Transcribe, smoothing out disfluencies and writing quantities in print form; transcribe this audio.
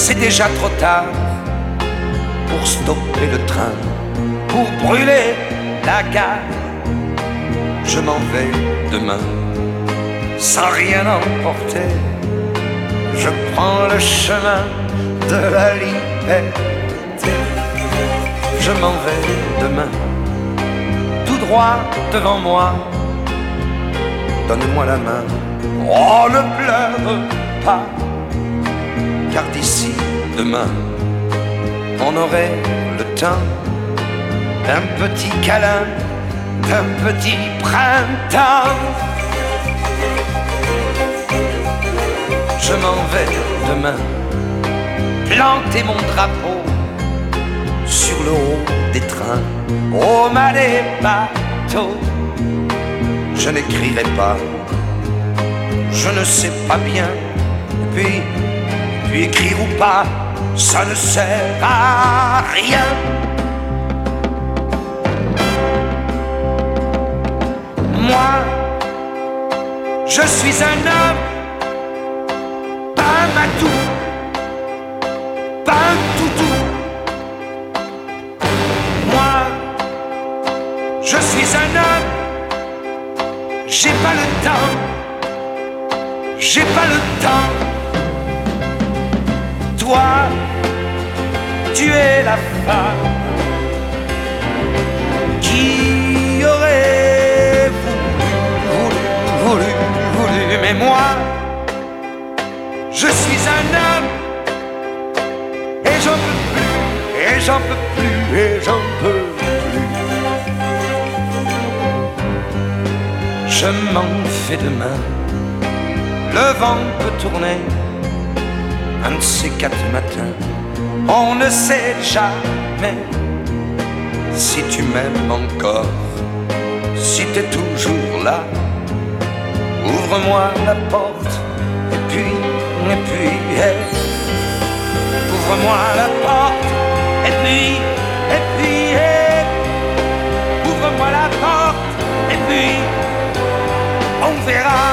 c'est déjà trop tard pour stopper le train, pour brûler la gare. Je m'en vais demain, sans rien emporter. Je prends le chemin de la liberté. Je m'en vais demain, tout droit devant moi. Donne-moi la main, oh ne pleure pas, car d'ici demain, on aurait le temps d'un petit câlin, d'un petit printemps. Je m'en vais demain, planter mon drapeau sur le haut des trains, au mât des bateaux. Je n'écrirai pas, je ne sais pas bien, puis écrire ou pas, ça ne sert à rien. Moi, je suis un homme, pas un matou, pas un toutou. Moi, je suis un homme, j'ai pas le temps, j'ai pas le temps. Toi, tu es la femme qui aurait voulu, mais moi, je suis un homme, et j'en peux plus, et j'en peux plus, et j'en peux plus. Je m'en fais demain, le vent peut tourner, un de ces 4 matins, on ne sait jamais. Si tu m'aimes encore, si t'es toujours là, ouvre-moi la porte, et puis, hey, ouvre-moi la porte, et puis, hey, ouvre-moi la porte, et puis, on verra.